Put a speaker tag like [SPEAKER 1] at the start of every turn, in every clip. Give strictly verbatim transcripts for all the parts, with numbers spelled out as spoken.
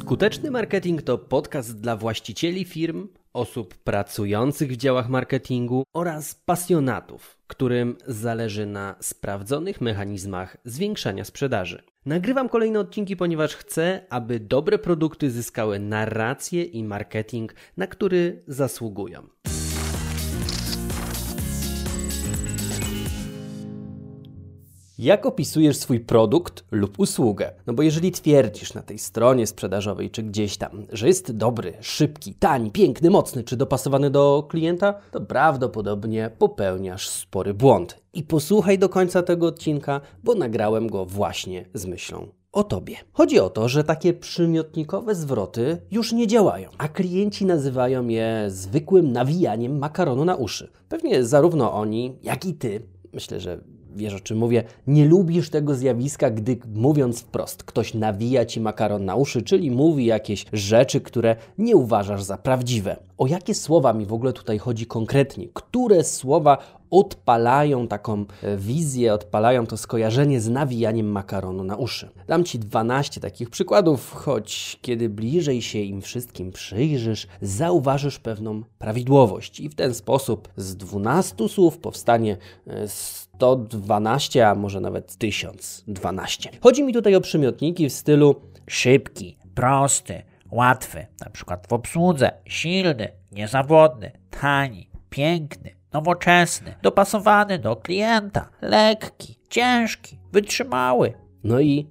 [SPEAKER 1] Skuteczny marketing to podcast dla właścicieli firm, osób pracujących w działach marketingu oraz pasjonatów, którym zależy na sprawdzonych mechanizmach zwiększania sprzedaży. Nagrywam kolejne odcinki, ponieważ chcę, aby dobre produkty zyskały narrację i marketing, na który zasługują. Jak opisujesz swój produkt lub usługę? No bo jeżeli twierdzisz na tej stronie sprzedażowej czy gdzieś tam, że jest dobry, szybki, tani, piękny, mocny czy dopasowany do klienta, to prawdopodobnie popełniasz spory błąd. I posłuchaj do końca tego odcinka, bo nagrałem go właśnie z myślą o Tobie. Chodzi o to, że takie przymiotnikowe zwroty już nie działają, a klienci nazywają je zwykłym nawijaniem makaronu na uszy. Pewnie zarówno oni, jak i Ty, myślę, że wiesz, o czym mówię, nie lubisz tego zjawiska, gdy mówiąc wprost, ktoś nawija Ci makaron na uszy, czyli mówi jakieś rzeczy, które nie uważasz za prawdziwe. O jakie słowa mi w ogóle tutaj chodzi konkretnie? Które słowa odpalają taką wizję, odpalają to skojarzenie z nawijaniem makaronu na uszy? Dam Ci dwanaście takich przykładów, choć kiedy bliżej się im wszystkim przyjrzysz, zauważysz pewną prawidłowość i w ten sposób z dwunastu słów powstanie sto dwanaście, a może nawet tysiąc dwanaście. Chodzi mi tutaj o przymiotniki w stylu
[SPEAKER 2] szybki, prosty, łatwy, na przykład w obsłudze, silny, niezawodny, tani, piękny, nowoczesny, dopasowany do klienta, lekki, ciężki, wytrzymały.
[SPEAKER 1] No i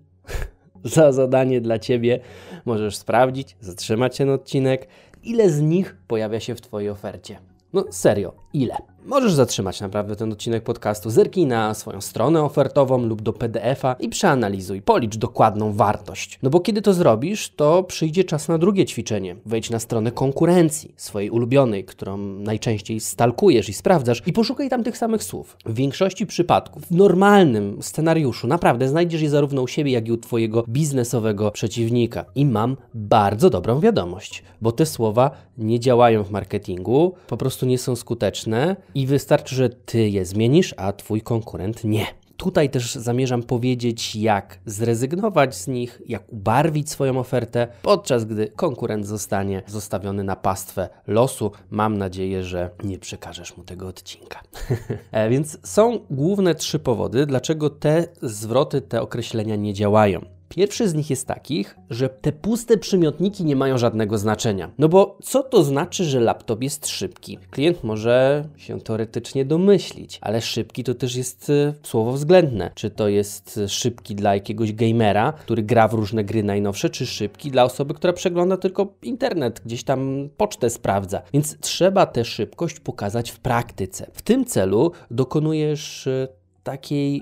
[SPEAKER 1] za zadanie dla Ciebie możesz sprawdzić, zatrzymać się na odcinek, ile z nich pojawia się w Twojej ofercie. No serio, ile? Możesz zatrzymać naprawdę ten odcinek podcastu, zerknij na swoją stronę ofertową lub do P D F a i przeanalizuj, policz dokładną wartość. No bo kiedy to zrobisz, to przyjdzie czas na drugie ćwiczenie. Wejdź na stronę konkurencji, swojej ulubionej, którą najczęściej stalkujesz i sprawdzasz i poszukaj tam tych samych słów. W większości przypadków, w normalnym scenariuszu, naprawdę znajdziesz je zarówno u siebie, jak i u Twojego biznesowego przeciwnika. I mam bardzo dobrą wiadomość, bo te słowa nie działają w marketingu, po prostu nie są skuteczne i wystarczy, że Ty je zmienisz, a Twój konkurent nie. Tutaj też zamierzam powiedzieć, jak zrezygnować z nich, jak ubarwić swoją ofertę, podczas gdy konkurent zostanie zostawiony na pastwę losu. Mam nadzieję, że nie przekażesz mu tego odcinka. e, więc są główne trzy powody, dlaczego te zwroty, te określenia nie działają. Pierwszy z nich jest takich, że te puste przymiotniki nie mają żadnego znaczenia. No bo co to znaczy, że laptop jest szybki? Klient może się teoretycznie domyślić, ale szybki to też jest y, słowo względne. Czy to jest szybki dla jakiegoś gamera, który gra w różne gry najnowsze, czy szybki dla osoby, która przegląda tylko internet, gdzieś tam pocztę sprawdza. Więc trzeba tę szybkość pokazać w praktyce. W tym celu dokonujesz y, takiej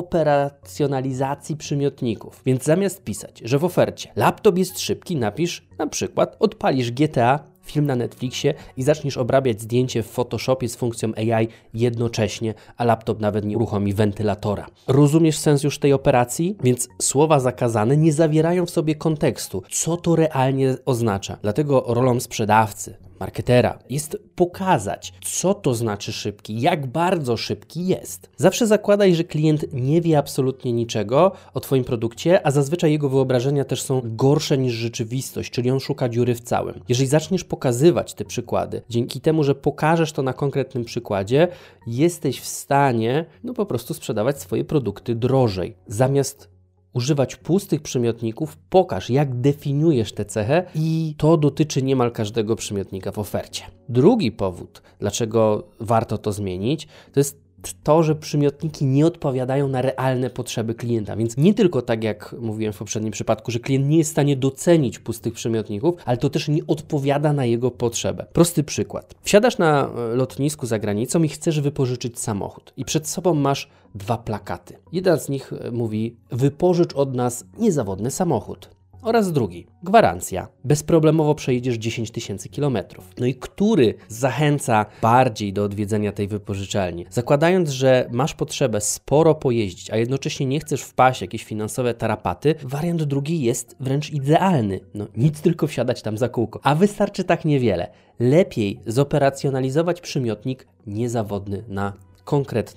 [SPEAKER 1] operacjonalizacji przymiotników. Więc zamiast pisać, że w ofercie laptop jest szybki, napisz na przykład odpalisz G T A, film na Netflixie i zaczniesz obrabiać zdjęcie w Photoshopie z funkcją A I jednocześnie, a laptop nawet nie uruchomi wentylatora. Rozumiesz sens już tej operacji? Więc słowa zakazane nie zawierają w sobie kontekstu, co to realnie oznacza. Dlatego rolą sprzedawcy, marketera jest pokazać, co to znaczy szybki, jak bardzo szybki jest. Zawsze zakładaj, że klient nie wie absolutnie niczego o Twoim produkcie, a zazwyczaj jego wyobrażenia też są gorsze niż rzeczywistość, czyli on szuka dziury w całym. Jeżeli zaczniesz pokazywać te przykłady, dzięki temu, że pokażesz to na konkretnym przykładzie, jesteś w stanie no po prostu sprzedawać swoje produkty drożej. Zamiast używać pustych przymiotników, pokaż, jak definiujesz tę cechę i to dotyczy niemal każdego przymiotnika w ofercie. Drugi powód, dlaczego warto to zmienić, to jest to, że przymiotniki nie odpowiadają na realne potrzeby klienta. Więc nie tylko tak, jak mówiłem w poprzednim przypadku, że klient nie jest w stanie docenić pustych przymiotników, ale to też nie odpowiada na jego potrzebę. Prosty przykład. Wsiadasz na lotnisku za granicą i chcesz wypożyczyć samochód. I przed sobą masz dwa plakaty. Jeden z nich mówi: wypożycz od nas niezawodny samochód. Oraz drugi, gwarancja. Bezproblemowo przejedziesz dziesięć tysięcy kilometrów. No i który zachęca bardziej do odwiedzenia tej wypożyczalni? Zakładając, że masz potrzebę sporo pojeździć, a jednocześnie nie chcesz wpaść w jakieś finansowe tarapaty, wariant drugi jest wręcz idealny. No nic, tylko wsiadać tam za kółko. A wystarczy tak niewiele. Lepiej zoperacjonalizować przymiotnik niezawodny na konkretną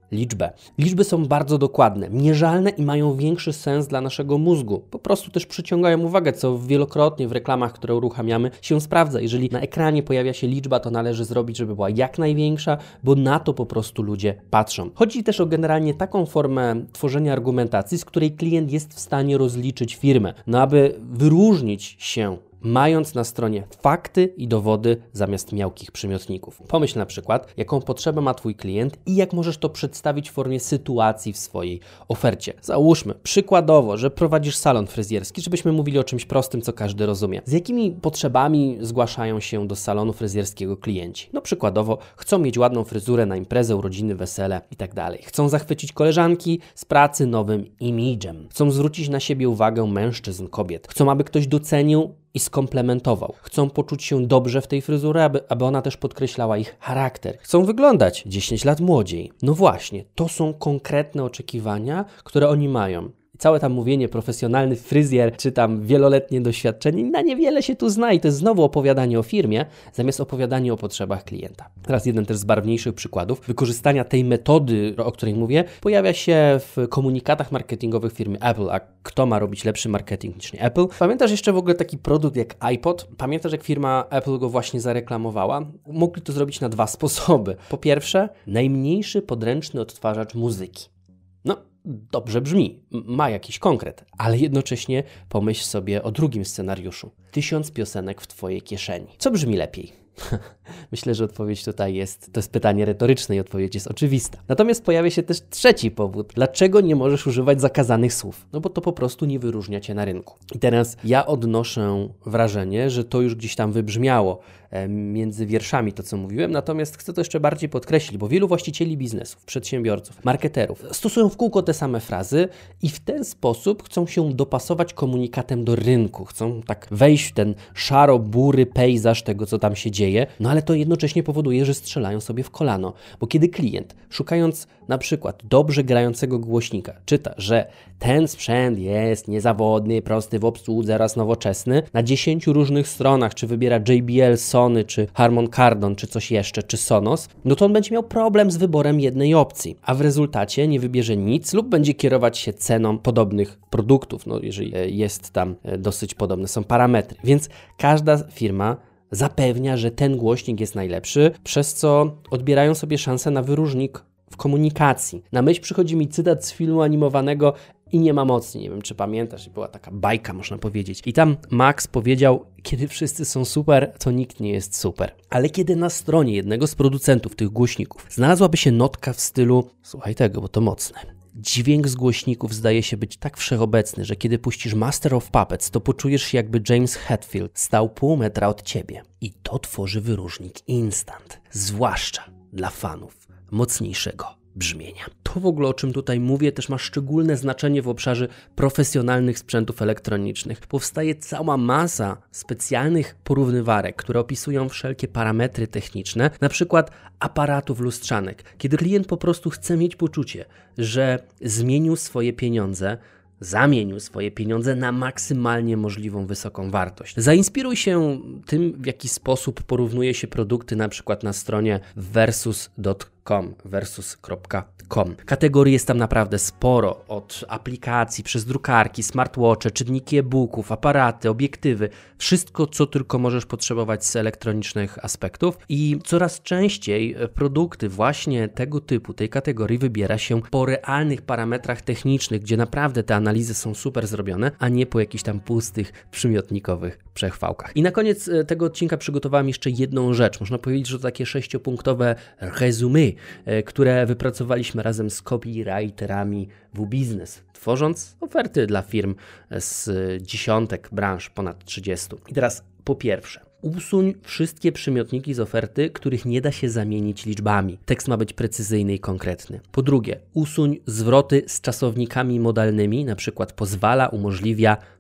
[SPEAKER 1] liczbę. Liczby są bardzo dokładne, mierzalne i mają większy sens dla naszego mózgu. Po prostu też przyciągają uwagę, co wielokrotnie w reklamach, które uruchamiamy, się sprawdza. Jeżeli na ekranie pojawia się liczba, to należy zrobić, żeby była jak największa, bo na to po prostu ludzie patrzą. Chodzi też o generalnie taką formę tworzenia argumentacji, z której klient jest w stanie rozliczyć firmę, no aby wyróżnić się, mając na stronie fakty i dowody zamiast miałkich przymiotników. Pomyśl na przykład, jaką potrzebę ma Twój klient i jak możesz to przedstawić w formie sytuacji w swojej ofercie. Załóżmy przykładowo, że prowadzisz salon fryzjerski, żebyśmy mówili o czymś prostym, co każdy rozumie. Z jakimi potrzebami zgłaszają się do salonu fryzjerskiego klienci? No przykładowo, chcą mieć ładną fryzurę na imprezę, urodziny, wesele i tak dalej. Chcą zachwycić koleżanki z pracy nowym imidżem. Chcą zwrócić na siebie uwagę mężczyzn, kobiet. Chcą, aby ktoś docenił i skomplementował. Chcą poczuć się dobrze w tej fryzurze, aby, aby ona też podkreślała ich charakter. Chcą wyglądać dziesięć lat młodziej. No właśnie, to są konkretne oczekiwania, które oni mają. Całe tam mówienie profesjonalny fryzjer, czy tam wieloletnie doświadczenie, na niewiele się tu zna i to jest znowu opowiadanie o firmie, zamiast opowiadanie o potrzebach klienta. Teraz jeden też z barwniejszych przykładów wykorzystania tej metody, o której mówię, pojawia się w komunikatach marketingowych firmy Apple. A kto ma robić lepszy marketing niż nie Apple? Pamiętasz jeszcze w ogóle taki produkt jak iPod? Pamiętasz, jak firma Apple go właśnie zareklamowała? Mogli to zrobić na dwa sposoby. Po pierwsze, najmniejszy podręczny odtwarzacz muzyki. No, dobrze brzmi, ma jakiś konkret, ale jednocześnie pomyśl sobie o drugim scenariuszu. Tysiąc piosenek w Twojej kieszeni. Co brzmi lepiej? Myślę, że odpowiedź tutaj jest, to jest pytanie retoryczne i odpowiedź jest oczywista. Natomiast pojawia się też trzeci powód. Dlaczego nie możesz używać zakazanych słów? No bo to po prostu nie wyróżnia Cię na rynku. I teraz ja odnoszę wrażenie, że to już gdzieś tam wybrzmiało e, między wierszami to, co mówiłem, natomiast chcę to jeszcze bardziej podkreślić, bo wielu właścicieli biznesów, przedsiębiorców, marketerów stosują w kółko te same frazy i w ten sposób chcą się dopasować komunikatem do rynku. Chcą tak wejść w ten szaro-bury pejzaż tego, co tam się dzieje, no ale to jednocześnie powoduje, że strzelają sobie w kolano, bo kiedy klient, szukając na przykład dobrze grającego głośnika, czyta, że ten sprzęt jest niezawodny, prosty w obsłudze oraz nowoczesny, na dziesięciu różnych stronach, czy wybiera J B L, Sony, czy Harman Kardon, czy coś jeszcze, czy Sonos, no to on będzie miał problem z wyborem jednej opcji, a w rezultacie nie wybierze nic lub będzie kierować się ceną podobnych produktów, no jeżeli jest tam dosyć podobne są parametry, więc każda firma zapewnia, że ten głośnik jest najlepszy, przez co odbierają sobie szansę na wyróżnik w komunikacji. Na myśl przychodzi mi cytat z filmu animowanego I nie ma mocy. Nie wiem, czy pamiętasz, była taka bajka, można powiedzieć. I tam Max powiedział, kiedy wszyscy są super, to nikt nie jest super. Ale kiedy na stronie jednego z producentów tych głośników znalazłaby się notka w stylu, słuchaj tego, bo to mocne. Dźwięk z głośników zdaje się być tak wszechobecny, że kiedy puścisz Master of Puppets, to poczujesz się, jakby James Hetfield stał pół metra od ciebie. I to tworzy wyróżnik instant. Zwłaszcza dla fanów mocniejszego brzmienia. To w ogóle, o czym tutaj mówię, też ma szczególne znaczenie w obszarze profesjonalnych sprzętów elektronicznych. Powstaje cała masa specjalnych porównywarek, które opisują wszelkie parametry techniczne, na przykład aparatów lustrzanek. Kiedy klient po prostu chce mieć poczucie, że zmienił swoje pieniądze, zamienił swoje pieniądze na maksymalnie możliwą wysoką wartość. Zainspiruj się tym, w jaki sposób porównuje się produkty na przykład na stronie versus kropka com, versus kropka com. Kategorii jest tam naprawdę sporo, od aplikacji, przez drukarki, smartwatche, czytniki e-booków, aparaty, obiektywy, wszystko, co tylko możesz potrzebować z elektronicznych aspektów i coraz częściej produkty właśnie tego typu, tej kategorii wybiera się po realnych parametrach technicznych, gdzie naprawdę te analizy są super zrobione, a nie po jakichś tam pustych, przymiotnikowych przechwałkach. I na koniec tego odcinka przygotowałem jeszcze jedną rzecz. Można powiedzieć, że to takie sześciopunktowe résumé, które wypracowaliśmy razem z copywriterami W-Biznes, tworząc oferty dla firm z dziesiątek branż, ponad trzydziestu. I teraz po pierwsze, usuń wszystkie przymiotniki z oferty, których nie da się zamienić liczbami. Tekst ma być precyzyjny i konkretny. Po drugie, usuń zwroty z czasownikami modalnymi, na przykład pozwala, umożliwia,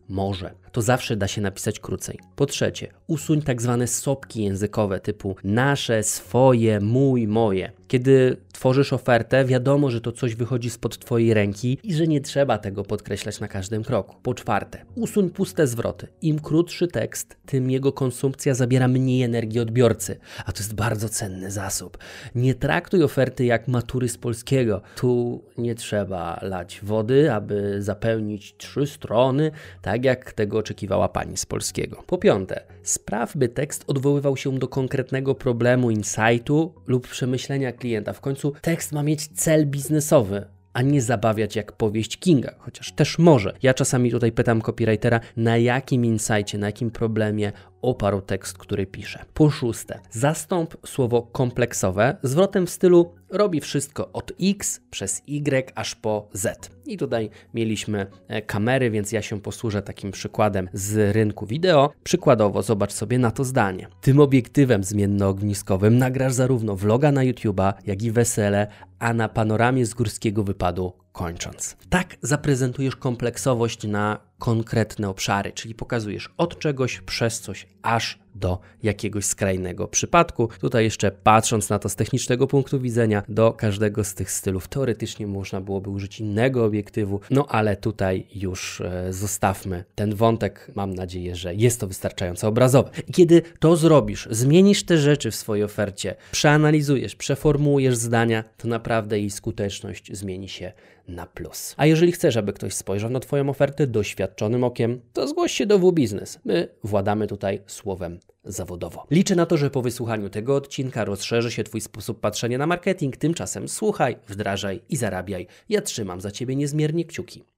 [SPEAKER 1] może. To zawsze da się napisać krócej. Po trzecie, usuń tak zwane sopki językowe typu nasze, swoje, mój, moje. Kiedy tworzysz ofertę, wiadomo, że to coś wychodzi spod Twojej ręki i że nie trzeba tego podkreślać na każdym kroku. Po czwarte, usuń puste zwroty. Im krótszy tekst, tym jego konsumpcja zabiera mniej energii odbiorcy, a to jest bardzo cenny zasób. Nie traktuj oferty jak matury z polskiego. Tu nie trzeba lać wody, aby zapełnić trzy strony, tak jak tego oczekiwała pani z polskiego. Po piąte, spraw, by tekst odwoływał się do konkretnego problemu, insightu lub przemyślenia klienta. W końcu tekst ma mieć cel biznesowy, a nie zabawiać jak powieść Kinga, chociaż też może. Ja czasami tutaj pytam copywritera, na jakim insightie, na jakim problemie oparł tekst, który pisze. Po szóste, zastąp słowo kompleksowe zwrotem w stylu robi wszystko od X przez Y aż po Z. I tutaj mieliśmy kamery, więc ja się posłużę takim przykładem z rynku wideo. Przykładowo zobacz sobie na to zdanie. Tym obiektywem zmiennoogniskowym nagrasz zarówno vloga na YouTube'a, jak i wesele, a na panoramie z górskiego wypadu kończąc. Tak zaprezentujesz kompleksowość na konkretne obszary, czyli pokazujesz od czegoś przez coś aż do jakiegoś skrajnego przypadku. Tutaj jeszcze patrząc na to z technicznego punktu widzenia, do każdego z tych stylów teoretycznie można byłoby użyć innego obiektywu, no ale tutaj już e, zostawmy ten wątek. Mam nadzieję, że jest to wystarczająco obrazowe. I kiedy to zrobisz, zmienisz te rzeczy w swojej ofercie, przeanalizujesz, przeformułujesz zdania, to naprawdę jej skuteczność zmieni się na plus. A jeżeli chcesz, aby ktoś spojrzał na Twoją ofertę doświadczonym okiem, to zgłoś się do W-Biznes. My władamy tutaj słowem zawodowo. Liczę na to, że po wysłuchaniu tego odcinka rozszerzy się Twój sposób patrzenia na marketing. Tymczasem słuchaj, wdrażaj i zarabiaj. Ja trzymam za Ciebie niezmiernie kciuki.